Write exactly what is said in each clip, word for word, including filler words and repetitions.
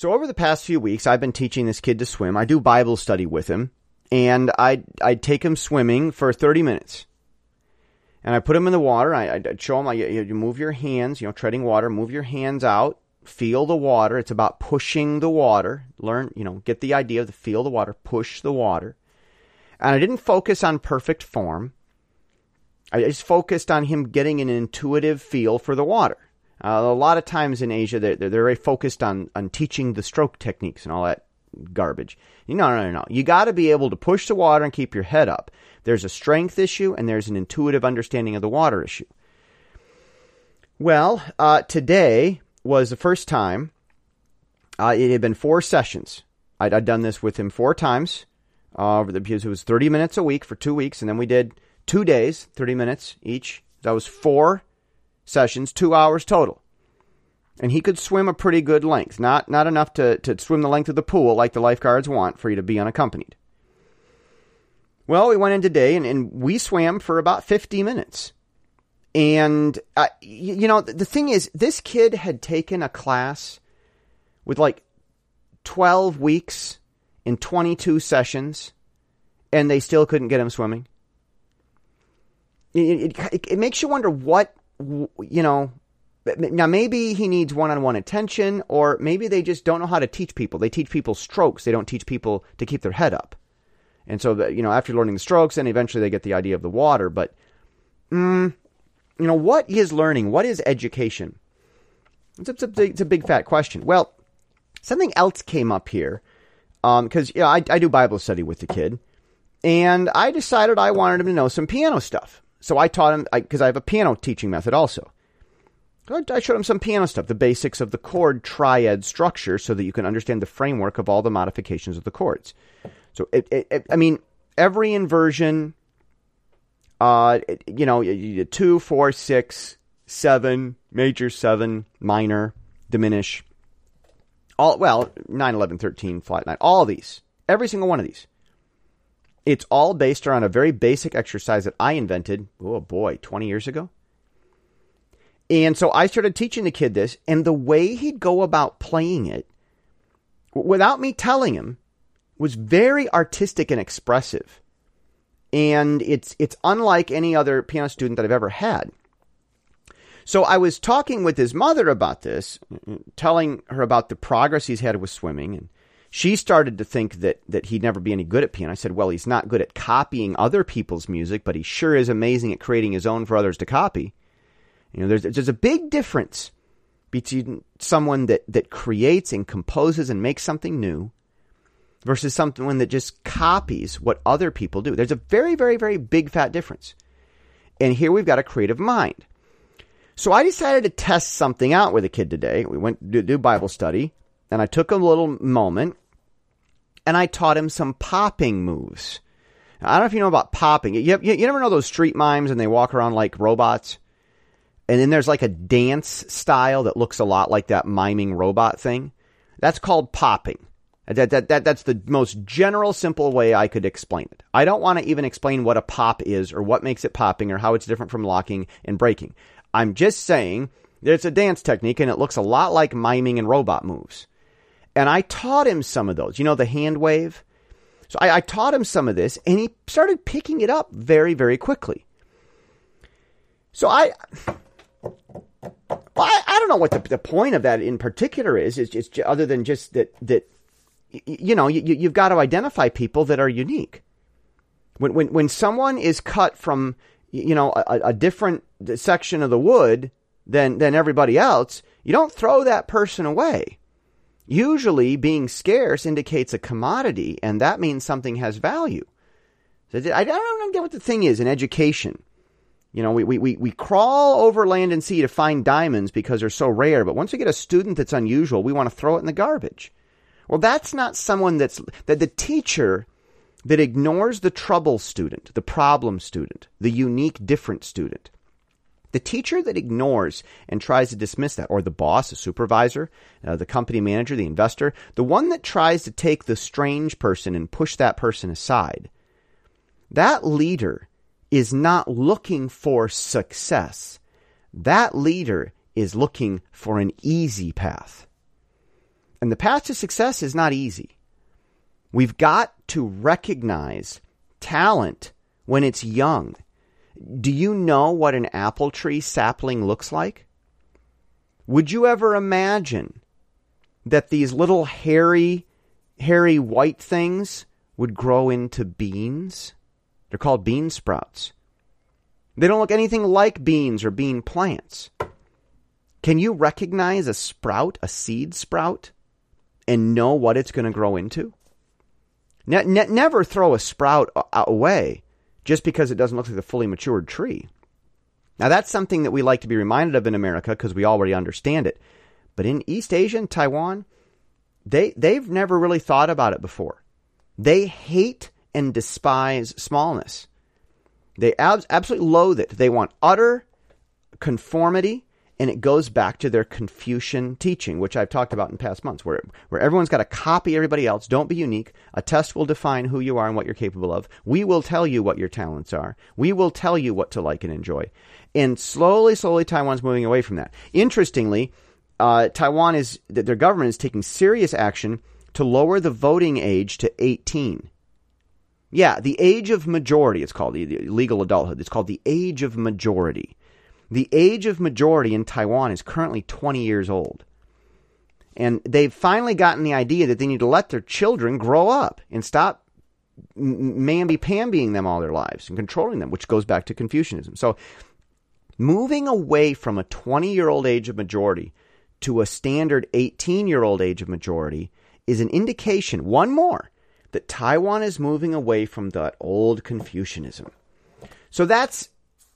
So over the past few weeks, I've been teaching this kid to swim. I do Bible study with him, and I'd, I'd take him swimming for thirty minutes. And I put him in the water. I, I'd show him, I, you move your hands, you know, treading water, move your hands out, feel the water. It's about pushing the water. Learn, you know, get the idea of the feel the water, push the water. And I didn't focus on perfect form. I just focused on him getting an intuitive feel for the water. Uh, a lot of times in Asia, they're, they're very focused on, on teaching the stroke techniques and all that garbage. No, no, no, no. You got to be able to push the water and keep your head up. There's a strength issue and there's an intuitive understanding of the water issue. Well, uh, today was the first time. Uh, it had been four sessions. I'd, I'd done this with him four times. Uh, over the, because it was thirty minutes a week for two weeks. And then we did two days, thirty minutes each. That was four sessions, two hours total. And he could swim a pretty good length. Not not enough to, to swim the length of the pool like the lifeguards want for you to be unaccompanied. Well, we went in today and, and we swam for about fifty minutes. And, uh, you, you know, the, the thing is, this kid had taken a class with like twelve weeks in twenty-two sessions, and they still couldn't get him swimming. It, it, it makes you wonder what, you know, now maybe he needs one-on-one attention, or maybe they just don't know how to teach people. They teach people strokes. They don't teach people to keep their head up. And so, you know, after learning the strokes, then eventually they get the idea of the water. But, mm, you know, what is learning? What is education? It's a, it's, a big, it's a big fat question. Well, something else came up here. Because, um, you know, I, I do Bible study with the kid. And I decided I wanted him to know some piano stuff. So I taught him, because I, I have a piano teaching method also. So I showed him some piano stuff, the basics of the chord triad structure, so that you can understand the framework of all the modifications of the chords. So, it, it, it, I mean, every inversion, uh, it, you know, two, four, six, seven, major seven, minor, diminish. All, well, nine, eleven, thirteen, flat nine, all of these, every single one of these. It's all based around a very basic exercise that I invented, oh boy, twenty years ago. And so I started teaching the kid this, and the way he'd go about playing it, without me telling him, was very artistic and expressive. And it's it's unlike any other piano student that I've ever had. So I was talking with his mother about this, telling her about the progress he's had with swimming, and she started to think that that he'd never be any good at piano. I said, well, he's not good at copying other people's music, but he sure is amazing at creating his own for others to copy. You know, there's there's a big difference between someone that, that creates and composes and makes something new versus someone that just copies what other people do. There's a very, very, very big fat difference. And here we've got a creative mind. So I decided to test something out with a kid today. We went to do Bible study, and I took a little moment, and I taught him some popping moves. Now, I don't know if you know about popping. You, you, you never know those street mimes, and they walk around like robots? And then there's like a dance style that looks a lot like that miming robot thing. That's called popping. That, that, that, that's the most general, simple way I could explain it. I don't want to even explain what a pop is or what makes it popping or how it's different from locking and breaking. I'm just saying that it's a dance technique and it looks a lot like miming and robot moves. And I taught him some of those. You know, the hand wave? So I, I taught him some of this, and he started picking it up very, very quickly. So I... Well, I, I don't know what the, the point of that in particular is, is just other than just that, that you know, you, you've got to identify people that are unique. When, when, when someone is cut from, you know, a, a different section of the wood than, than everybody else, you don't throw that person away. Usually being scarce indicates a commodity, and that means something has value. So I, I don't get what the thing is in education. You know, we, we, we crawl over land and sea to find diamonds because they're so rare. But once we get a student that's unusual, we want to throw it in the garbage. Well, that's not someone that's, that the teacher that ignores the trouble student, the problem student, the unique, different student. The teacher that ignores and tries to dismiss that, or the boss, the supervisor, uh, the company manager, the investor, the one that tries to take the strange person and push that person aside, that leader is not looking for success. That leader is looking for an easy path. And the path to success is not easy. We've got to recognize talent when it's young. Do you know what an apple tree sapling looks like? Would you ever imagine that these little hairy, hairy white things would grow into beans? They're called bean sprouts. They don't look anything like beans or bean plants. Can you recognize a sprout, a seed sprout, and know what it's going to grow into? Ne- ne- never throw a sprout away just because it doesn't look like a fully matured tree. Now, that's something that we like to be reminded of in America because we already understand it. But in East Asia and Taiwan, they, they've never really thought about it before. They hate and despise smallness. They ab- absolutely loathe it. They want utter conformity, and it goes back to their Confucian teaching, which I've talked about in past months, where, where everyone's got to copy everybody else. Don't be unique. A test will define who you are and what you're capable of. We will tell you what your talents are. We will tell you what to like and enjoy. And slowly, slowly, Taiwan's moving away from that. Interestingly, uh, Taiwan is, their government is taking serious action to lower the voting age to eighteen. Yeah, the age of majority, it's called, the legal adulthood. It's called the age of majority. The age of majority in Taiwan is currently twenty years old. And they've finally gotten the idea that they need to let their children grow up and stop mamby-pambying them all their lives and controlling them, which goes back to Confucianism. So moving away from a twenty-year-old age of majority to a standard eighteen-year-old age of majority is an indication, one more, that Taiwan is moving away from that old Confucianism. So that's,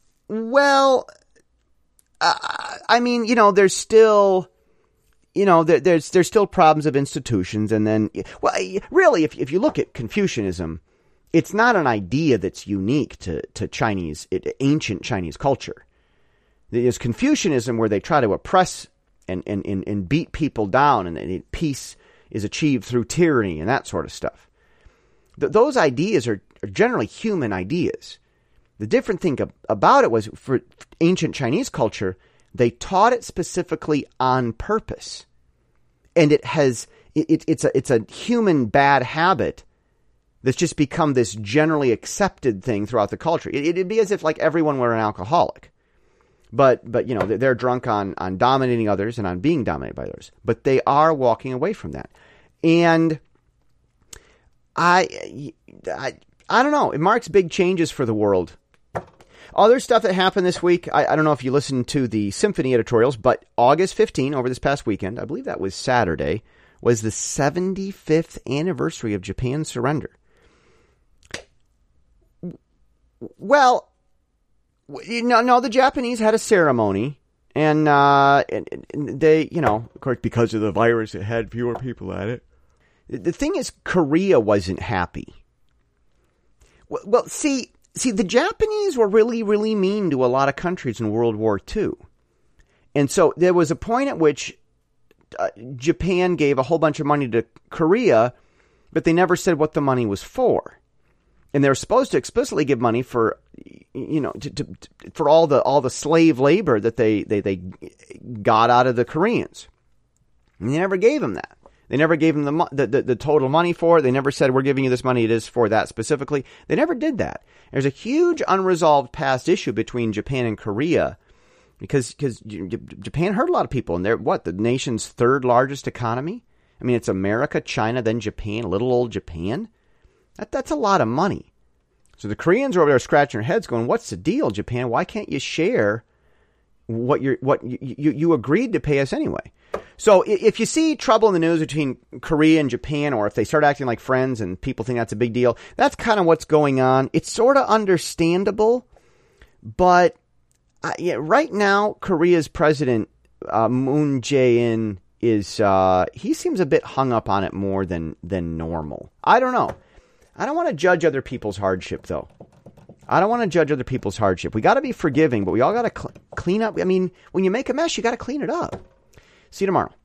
well, uh, I mean, you know, there's still, you know, there, there's there's still problems of institutions. And then, well, really, if if you look at Confucianism, it's not an idea that's unique to, to Chinese, it, ancient Chinese culture. There's Confucianism where they try to oppress and, and, and, and beat people down, and, and peace is achieved through tyranny and that sort of stuff. Th- those ideas are, are generally human ideas. The different thing about it was, for ancient Chinese culture, they taught it specifically on purpose. And it has, it, it's a, it's a human bad habit that's just become this generally accepted thing throughout the culture. It, it'd be as if like everyone were an alcoholic. But, but you know, they're drunk on, on dominating others and on being dominated by others. But they are walking away from that. And I, I, I don't know. It marks big changes for the world. Other stuff that happened this week, I, I don't know if you listened to the Symphony editorials, but August fifteenth, over this past weekend, I believe that was Saturday, was the seventy-fifth anniversary of Japan's surrender. Well, no, no, the Japanese had a ceremony, and, uh, and, and they, you know, of course, because of the virus, it had fewer people at it. The thing is, Korea wasn't happy. Well, well see... See, the Japanese were really, really mean to a lot of countries in World War Two. And so there was a point at which uh, Japan gave a whole bunch of money to Korea, but they never said what the money was for. And they were supposed to explicitly give money for, you know, to, to, to, for all the all the slave labor that they, they, they got out of the Koreans. And they never gave them that. They never gave them the, the, the, the total money for it. They never said, we're giving you this money. It is for that specifically. They never did that. There's a huge unresolved past issue between Japan and Korea because because Japan hurt a lot of people. And they're, what, the nation's third largest economy? I mean, it's America, China, then Japan, little old Japan. That That's a lot of money. So the Koreans are over there scratching their heads going, what's the deal, Japan? Why can't you share what you're, what you, you, you agreed to pay us anyway? So if you see trouble in the news between Korea and Japan, or if they start acting like friends and people think that's a big deal, that's kind of what's going on. It's sort of understandable, but uh, yeah, right now, Korea's president, uh, Moon Jae-in, is, uh, he seems a bit hung up on it more than, than normal. I don't know. I don't want to judge other people's hardship, though. I don't want to judge other people's hardship. We got to be forgiving, but we all got to cl- clean up. I mean, when you make a mess, you got to clean it up. See you tomorrow.